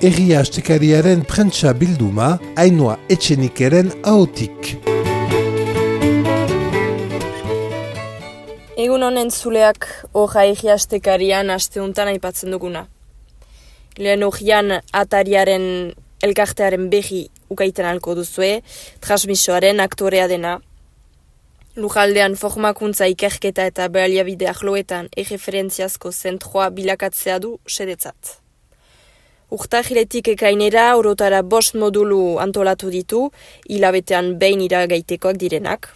Egia astekariaren prentsa bilduma, Ainhoa Etxenikeren ahotik. Egun honen zuleak hoja egia astekarian asteuntan aipatzen duguna. Lehen hojian atariaren elkartearen behi ukaiten alko duzue, transmisoaren aktorea dena. Lujaldean formakuntza ikerketa eta baliabide arloetan erreferentziazko zentroa bilakatzea du sedetzat. Urtahiletik ekainera orotara 5 modulu antolatu ditu, hilabetean behin iragaitekoak direnak.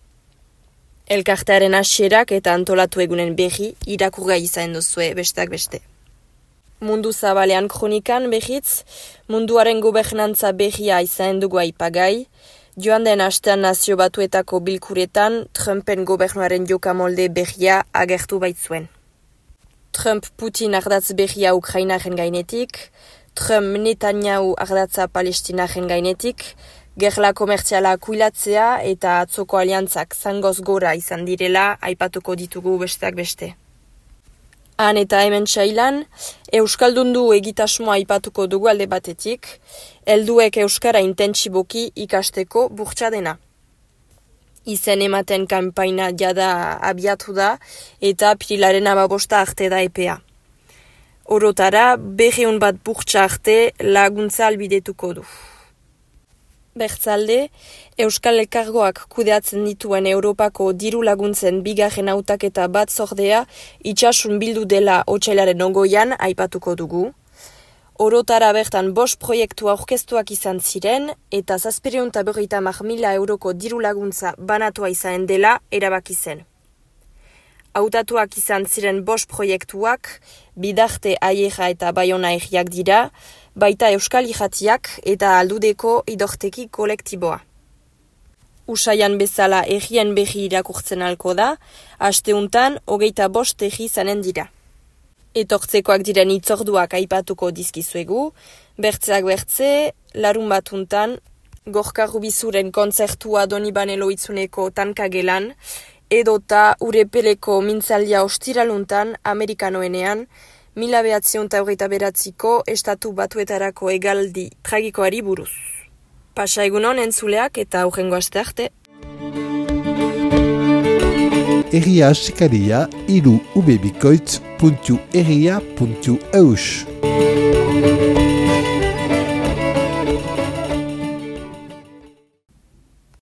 Elkartearen hasierak eta antolatu egunen berri irakurgai izan duzue besteak beste. Mundu zabalean kronikan behitz, munduaren gobernantza berria izan dugu aipagai, joan den astean Nazio Batuetako bilkuretan Trumpen gobernuaren jokamolde berria agertu baitzuen. Trump Putin ardatz berria Ukrainaren gainetik, Trump Netanyahu ardatza Palestinaren gainetik, gerla komertziala kuilatzea eta atzoko aliantzak zangoz gora izan direla aipatuko ditugu besteak beste. Han eta hemen txailan, euskaldundu egitasmoa aipatuko dugu alde batetik, helduek euskara intentsiboki ikasteko burtsa dena. Izen ematen kanpaina jada abiatu da eta apirilaren 15 arte da epea. Orotara, 200 bat burtsa arte laguntza albidetuko du. Bertzalde, Euskal Elkargoak kudeatzen dituen Europako diru laguntzen bigarren hautaketa batzordea itxasun bildu dela otsailaren 20an aipatuko dugu. Orotara bertan 5 proiektu aurkeztuak izan ziren eta 750.000 euroko diru laguntza banatua izan dela erabaki zen. Hautatuak izan ziren 5 proiektuak, Bidarte Aiera eta Baiona egiak dira, baita Euskal Irratiak eta Aldudeko idorteki kolektiboa. Usaian bezala egien berri irakurtzen alko da, asteuntan 25 egi zanen dira. Etortzekoak diren itzorduak aipatuko dizkizuegu, bertzeak bertze, larun batuntan, Gorka Rubizuren kontzertua Donibane Loitzuneko tankagelan, edota Urepeleko mintzaldia ostiraluntan Amerikanoenean, 1929ko Estatu Batuetarako hegaldi tragikoari buruz. Pasa egunon entzuleak eta aurrengo aste arte. Egia astekaria irubebikoitz.egia.eus